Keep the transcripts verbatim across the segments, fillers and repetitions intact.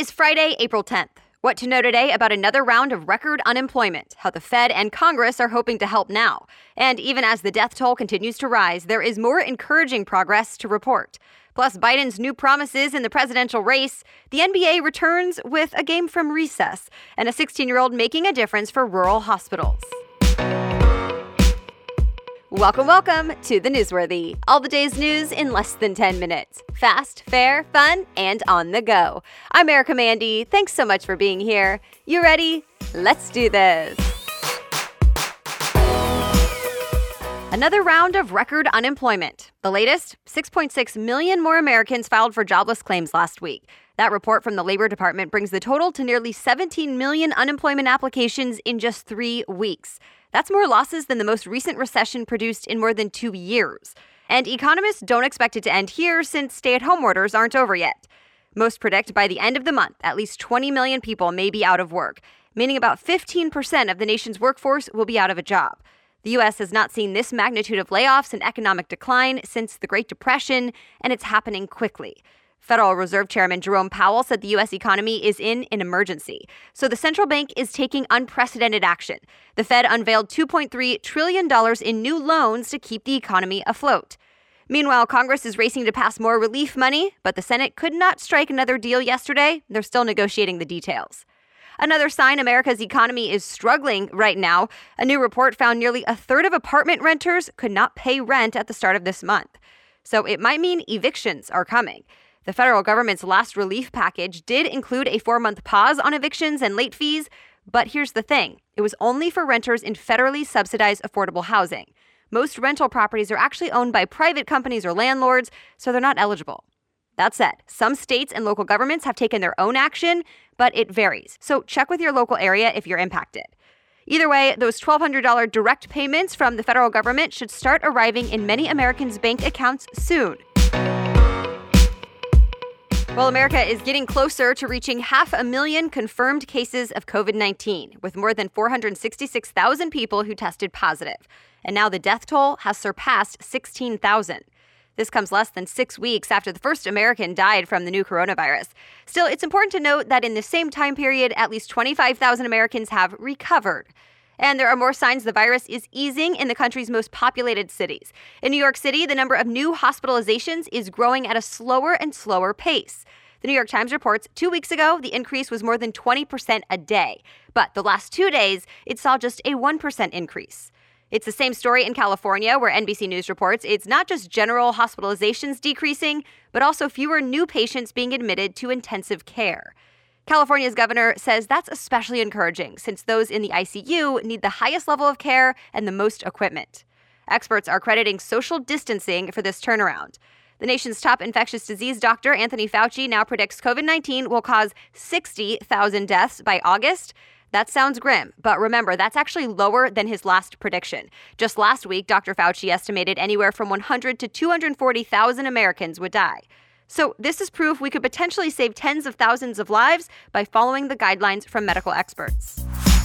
is Friday, April tenth. What to know today about another round of record unemployment, how the Fed and Congress are hoping to help now. And even as the death toll continues to rise, there is more encouraging progress to report. Plus, Biden's new promises in the presidential race, the N B A returns with a game from recess, and a sixteen-year-old making a difference for rural hospitals. Welcome, welcome to The Newsworthy. All the day's news in less than ten minutes. Fast, fair, fun, and on the go. I'm Erica Mandy. Thanks so much for being here. You ready? Let's do this. Another round of record unemployment. The latest, six point six million more Americans filed for jobless claims last week. That report from the Labor Department brings the total to nearly seventeen million unemployment applications in just three weeks. That's more losses than the most recent recession produced in more than two years. And economists don't expect it to end here since stay-at-home orders aren't over yet. Most predict by the end of the month, at least twenty million people may be out of work, meaning about fifteen percent of the nation's workforce will be out of a job. The U S has not seen this magnitude of layoffs and economic decline since the Great Depression, and it's happening quickly. Federal Reserve Chairman Jerome Powell said the U S economy is in an emergency, so the central bank is taking unprecedented action. The Fed unveiled two point three trillion dollars in new loans to keep the economy afloat. Meanwhile, Congress is racing to pass more relief money, but the Senate could not strike another deal yesterday. They're still negotiating the details. Another sign America's economy is struggling right now. A new report found nearly a third of apartment renters could not pay rent at the start of this month. So it might mean evictions are coming. The federal government's last relief package did include a four-month pause on evictions and late fees, but here's the thing. It was only for renters in federally subsidized affordable housing. Most rental properties are actually owned by private companies or landlords, so they're not eligible. That said, some states and local governments have taken their own action, but it varies. So check with your local area if you're impacted. Either way, those twelve hundred dollars direct payments from the federal government should start arriving in many Americans' bank accounts soon. Well, America is getting closer to reaching half a million confirmed cases of covid nineteen, with more than four hundred sixty-six thousand people who tested positive. And now the death toll has surpassed sixteen thousand. This comes less than six weeks after the first American died from the new coronavirus. Still, it's important to note that in the same time period, at least twenty-five thousand Americans have recovered. And there are more signs the virus is easing in the country's most populated cities. In New York City, the number of new hospitalizations is growing at a slower and slower pace. The New York Times reports two weeks ago, the increase was more than twenty percent a day. But the last two days, it saw just a one percent increase. It's the same story in California, where N B C News reports it's not just general hospitalizations decreasing, but also fewer new patients being admitted to intensive care. California's governor says that's especially encouraging, since those in the I C U need the highest level of care and the most equipment. Experts are crediting social distancing for this turnaround. The nation's top infectious disease doctor, Anthony Fauci, now predicts covid nineteen will cause sixty thousand deaths by August. That sounds grim, but remember, that's actually lower than his last prediction. Just last week, Doctor Fauci estimated anywhere from one hundred to two hundred forty thousand Americans would die. So this is proof we could potentially save tens of thousands of lives by following the guidelines from medical experts.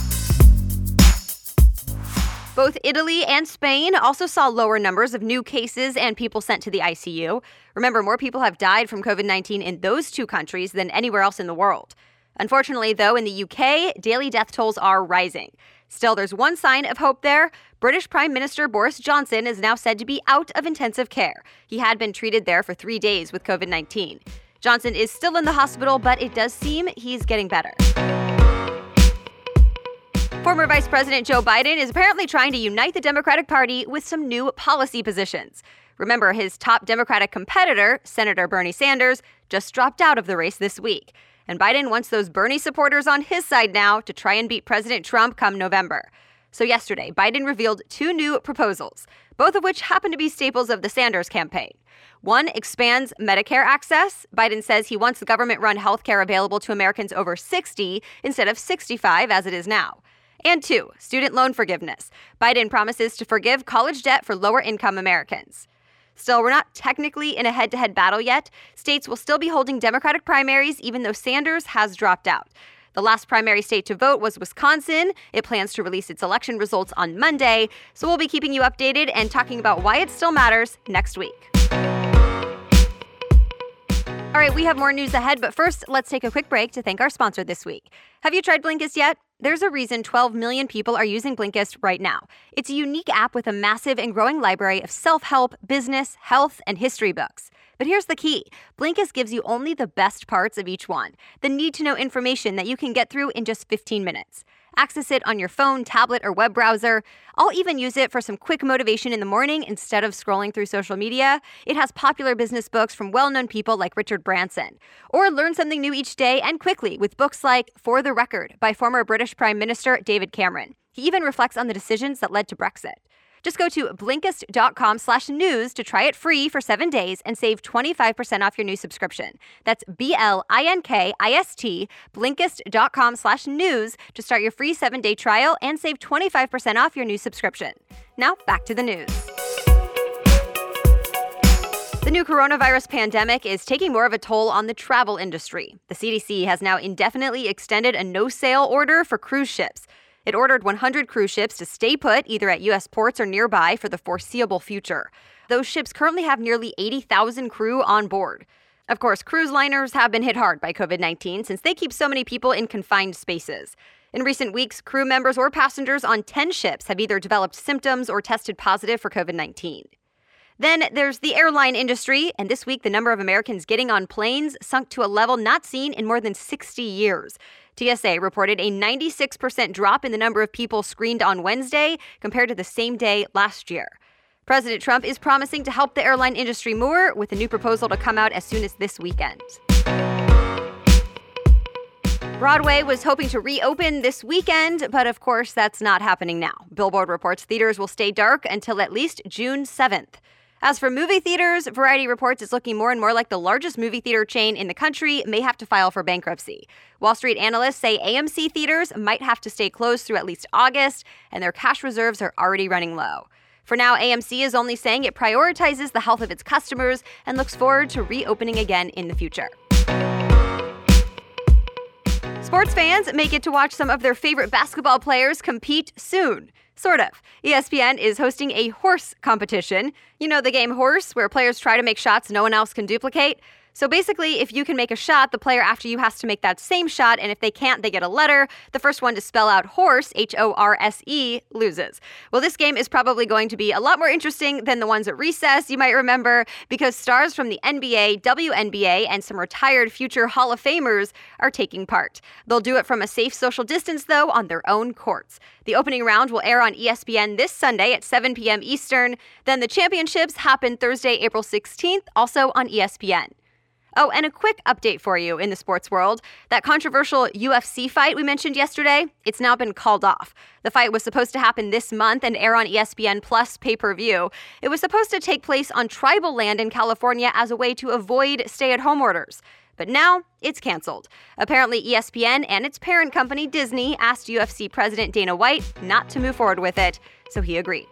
Both Italy and Spain also saw lower numbers of new cases and people sent to the I C U. Remember, more people have died from covid nineteen in those two countries than anywhere else in the world. Unfortunately, though, in the U K, daily death tolls are rising. Still, there's one sign of hope there. British Prime Minister Boris Johnson is now said to be out of intensive care. He had been treated there for three days with covid nineteen. Johnson is still in the hospital, but it does seem he's getting better. Former Vice President Joe Biden is apparently trying to unite the Democratic Party with some new policy positions. Remember, his top Democratic competitor, Senator Bernie Sanders, just dropped out of the race this week. And Biden wants those Bernie supporters on his side now to try and beat President Trump come November. So yesterday, Biden revealed two new proposals, both of which happen to be staples of the Sanders campaign. One expands Medicare access. Biden says he wants the government-run health care available to Americans over sixty instead of sixty-five as it is now. And two, student loan forgiveness. Biden promises to forgive college debt for lower-income Americans. Still, we're not technically in a head-to-head battle yet. States will still be holding Democratic primaries, even though Sanders has dropped out. The last primary state to vote was Wisconsin. It plans to release its election results on Monday, so we'll be keeping you updated and talking about why it still matters next week. All right, we have more news ahead, but first, let's take a quick break to thank our sponsor this week. Have you tried Blinkist yet? There's a reason twelve million people are using Blinkist right now. It's a unique app with a massive and growing library of self-help, business, health, and history books. But here's the key. Blinkist gives you only the best parts of each one, the need-to-know information that you can get through in just fifteen minutes. Access it on your phone, tablet, or web browser. I'll even use it for some quick motivation in the morning instead of scrolling through social media. It has popular business books from well-known people like Richard Branson. Or learn something new each day and quickly with books like For the Record by former British Prime Minister David Cameron. He even reflects on the decisions that led to Brexit. Just go to Blinkist.com slash news to try it free for seven days and save twenty-five percent off your new subscription. That's B-L-I-N-K-I-S-T, Blinkist.com slash news to start your free seven-day trial and save twenty-five percent off your new subscription. Now, back to the news. The new coronavirus pandemic is taking more of a toll on the travel industry. The C D C has now indefinitely extended a no-sail order for cruise ships. It ordered one hundred cruise ships to stay put either at U S ports or nearby for the foreseeable future. Those ships currently have nearly eighty thousand crew on board. Of course, cruise liners have been hit hard by covid nineteen since they keep so many people in confined spaces. In recent weeks, crew members or passengers on ten ships have either developed symptoms or tested positive for covid nineteen. Then there's the airline industry, and this week the number of Americans getting on planes sunk to a level not seen in more than sixty years. T S A reported a ninety-six percent drop in the number of people screened on Wednesday compared to the same day last year. President Trump is promising to help the airline industry more with a new proposal to come out as soon as this weekend. Broadway was hoping to reopen this weekend, but of course that's not happening now. Billboard reports theaters will stay dark until at least June seventh. As for movie theaters, Variety reports it's looking more and more like the largest movie theater chain in the country may have to file for bankruptcy. Wall Street analysts say A M C theaters might have to stay closed through at least August, and their cash reserves are already running low. For now, A M C is only saying it prioritizes the health of its customers and looks forward to reopening again in the future. Sports fans may get to watch some of their favorite basketball players compete soon. Sort of. E S P N is hosting a horse competition. You know the game Horse, where players try to make shots no one else can duplicate? So basically, if you can make a shot, the player after you has to make that same shot, and if they can't, they get a letter. The first one to spell out horse, H O R S E, loses. Well, this game is probably going to be a lot more interesting than the ones at recess, you might remember, because stars from the N B A, W N B A, and some retired future Hall of Famers are taking part. They'll do it from a safe social distance, though, on their own courts. The opening round will air on E S P N this Sunday at seven p.m. Eastern. Then the championships happen Thursday, April sixteenth, also on E S P N. Oh, and a quick update for you in the sports world. That controversial U F C fight we mentioned yesterday, it's now been called off. The fight was supposed to happen this month and air on E S P N Plus pay-per-view. It was supposed to take place on tribal land in California as a way to avoid stay-at-home orders. But now, it's canceled. Apparently, E S P N and its parent company, Disney, asked U F C President Dana White not to move forward with it, so he agreed.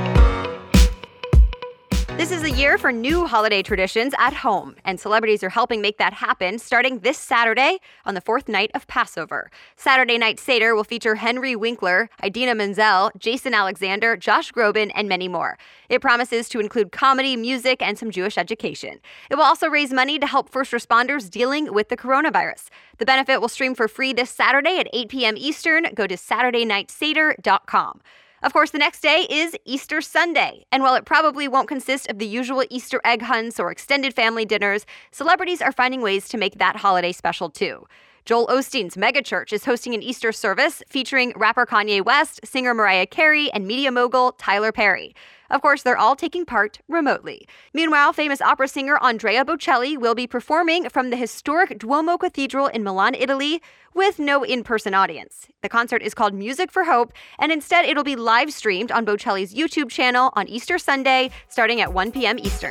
This is a year for new holiday traditions at home, and celebrities are helping make that happen starting this Saturday on the fourth night of Passover. Saturday Night Seder will feature Henry Winkler, Idina Menzel, Jason Alexander, Josh Groban, and many more. It promises to include comedy, music, and some Jewish education. It will also raise money to help first responders dealing with the coronavirus. The benefit will stream for free this Saturday at eight p.m. Eastern. Go to Saturday Night Seder dot com. Of course, the next day is Easter Sunday, and while it probably won't consist of the usual Easter egg hunts or extended family dinners, celebrities are finding ways to make that holiday special too. Joel Osteen's megachurch is hosting an Easter service featuring rapper Kanye West, singer Mariah Carey, and media mogul Tyler Perry. Of course, they're all taking part remotely. Meanwhile, famous opera singer Andrea Bocelli will be performing from the historic Duomo Cathedral in Milan, Italy, with no in-person audience. The concert is called Music for Hope, and instead it'll be live-streamed on Bocelli's YouTube channel on Easter Sunday, starting at one p.m. Eastern.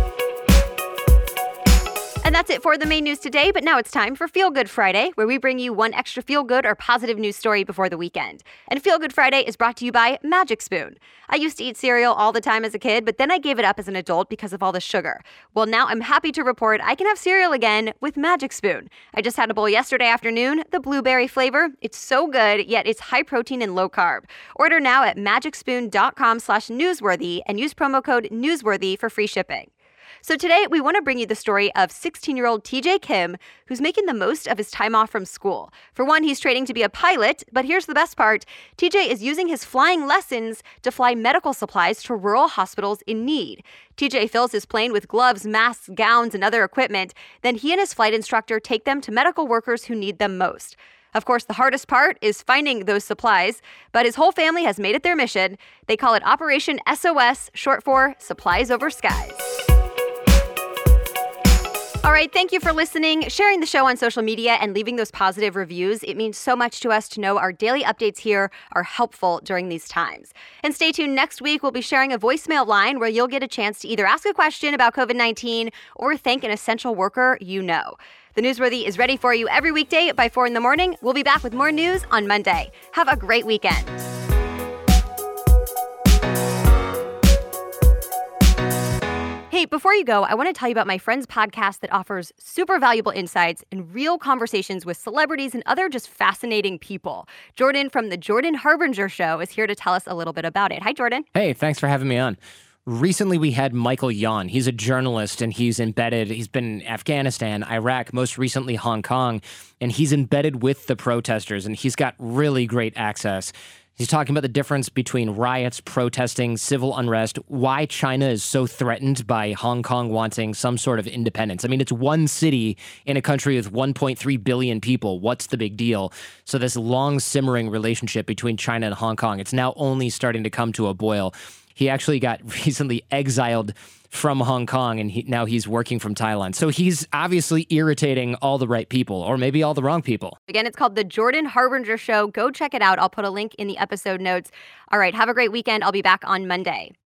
And that's it for the main news today, but now it's time for Feel Good Friday, where we bring you one extra feel-good or positive news story before the weekend. And Feel Good Friday is brought to you by Magic Spoon. I used to eat cereal all the time as a kid, but then I gave it up as an adult because of all the sugar. Well, now I'm happy to report I can have cereal again with Magic Spoon. I just had a bowl yesterday afternoon, the blueberry flavor. It's so good, yet it's high protein and low carb. Order now at magic spoon dot com slash newsworthy and use promo code newsworthy for free shipping. So today, we want to bring you the story of sixteen-year-old T J Kim, who's making the most of his time off from school. For one, he's training to be a pilot, but here's the best part. T J is using his flying lessons to fly medical supplies to rural hospitals in need. T J fills his plane with gloves, masks, gowns, and other equipment. Then he and his flight instructor take them to medical workers who need them most. Of course, the hardest part is finding those supplies, but his whole family has made it their mission. They call it Operation S O S, short for Supplies Over Skies. All right, thank you for listening, sharing the show on social media, and leaving those positive reviews. It means so much to us to know our daily updates here are helpful during these times. And stay tuned next week. We'll be sharing a voicemail line where you'll get a chance to either ask a question about covid nineteen or thank an essential worker you know. The Newsworthy is ready for you every weekday by four in the morning. We'll be back with more news on Monday. Have a great weekend. Hey, before you go, I want to tell you about my friend's podcast that offers super valuable insights and real conversations with celebrities and other just fascinating people. Jordan from The Jordan Harbinger Show is here to tell us a little bit about it. Hi, Jordan. Hey, thanks for having me on. Recently, we had Michael Yon. He's a journalist, and he's embedded. He's been in Afghanistan, Iraq, most recently Hong Kong, and he's embedded with the protesters, and he's got really great access. He's talking about the difference between riots, protesting, civil unrest, why China is so threatened by Hong Kong wanting some sort of independence. I mean, it's one city in a country with one point three billion people. What's the big deal? So this long simmering relationship between China and Hong Kong, it's now only starting to come to a boil. He actually got recently exiled from Hong Kong, and he, now he's working from Thailand. So he's obviously irritating all the right people, or maybe all the wrong people. Again, it's called The Jordan Harbinger Show. Go check it out. I'll put a link in the episode notes. All right, have a great weekend. I'll be back on Monday.